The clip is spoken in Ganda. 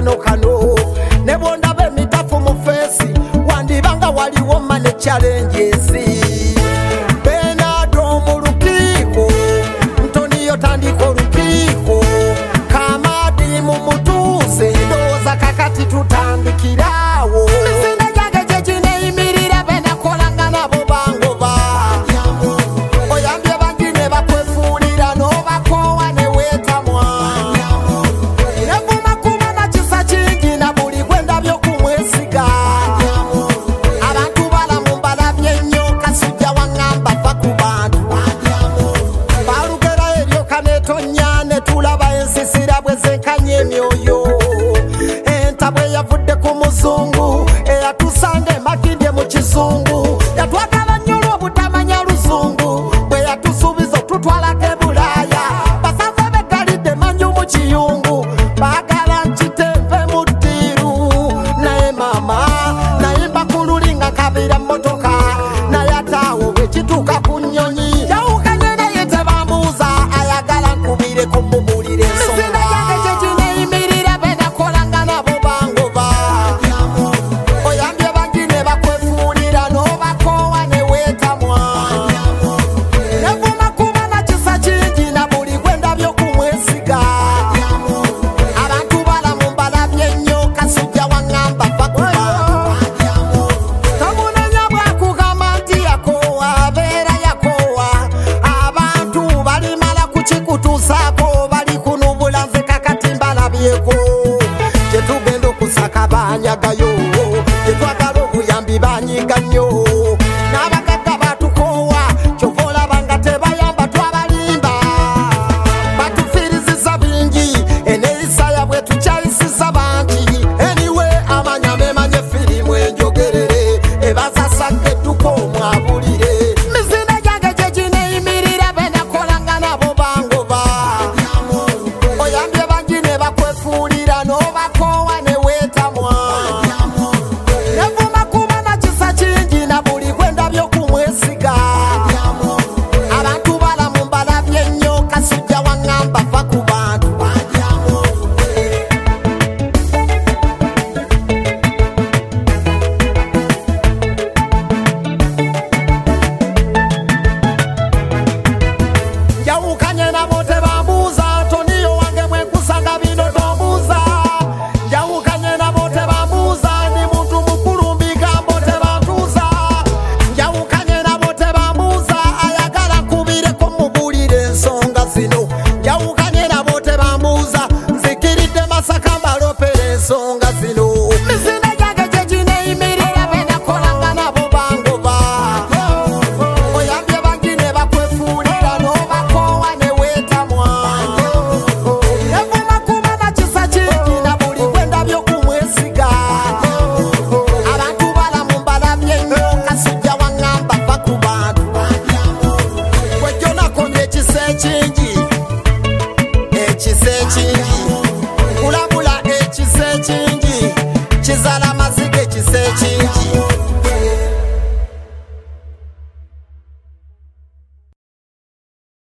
kano kano ne bondaba emitafu mu feesi wandibanga waliwo mane challenges Benado mu lukiiko Ntonio tandika olukiiko Kamadi mu mutuuse ndowooza kakati tutandikirawo misinde gyange gye gineeyimirira be nakolanga nabo bangoba oyambye bangi ne bakwefuulira n'obakoowa ne weetamwa nevuma kuba na kisa kingi na buli gwe ndabye okumwesiga abantu balamu mbalabye nnyo kasujja waŋŋamba va ku bantu balugera eryo kaneetonya ne tulaba ensisira bwe zenkanya emyoyo enta bwe yavudde ku muzungu eyatusanga emakindye mu kizungu yatwagala nnyo olw'obutamanya luzungu bwe yatusuubiza otutwalako e Bulaaya basaze betalidde manyu mu kiyungu baagala nkitempe mu ddiiru naye maama nayimba ku luli nga nkabira mmotoka naye ataawo bwe kituuka ku nnyonyi yawukanye naye tebambuuza ayagala nkubire kumubuulira ensonga yange gye gineeyimirira be nakolanga nabo bangoba oyambye bangi ne bakwefuulira n'obakoowa ne weetamwa nevuma kuba na kisa kingi na buli gwe ndabye okumwesiga abantu balamu mbalabye nnyo kasujja waŋŋamba va ku bantu tomunenya bwakugamba nti yakoowa abeera yakoowa abantu balimala kukikutuusaako bali kunubula nze kakati mbalabyeko gyetugenda okusaka banyagayo gyetwagala obuyambi banyiga nnyo n'abagagga batukoowa kyova olaba nga tebayamba twabalimba batufiirizisa bingi eneeyisa yabwe tukyayisisa bangi eniwe amanya memanye firimu enjogerere ebasasanga edduka omwabulire misinde gyange gye gineeyimirira be nakolanga nabo bangoba oyambye bangi ne bakwefuulira n'obakoowa ne weetamwa nevuma kuba na kisa kingi na buli gwe ndabye okumwesiga abantu balamu mbalabye nnyo kasujja waŋŋamba va ku bantu njawukanye nabo tebambuuza Ntoniyo wange mwenkusanga bino tombuuza njawukanye nabo tebambuuza ndi muntu mukulu mbigambo tebantuuza njawukanye nabo tebambuuza ayagala nkubireko mubuulire ensonga zino njawukanye nabo tebambuuza nzikiridde Masaka mbalopera ensonga zino misinde gyange gye gineeyimirira be nakolanga nabo bangoba oyambye bangi ne bakwefuulira n'obakoowa ne weetamwa nevuma kuba na kisa kingi na buli gwe ndabye okumwesiga abantu balamu mbalabye nnyo kasujja waŋŋamba va ku bantu bwejjo nakomye ekisa ekingi kulabula ekisa ekingi kizala maziga ekisa ekingi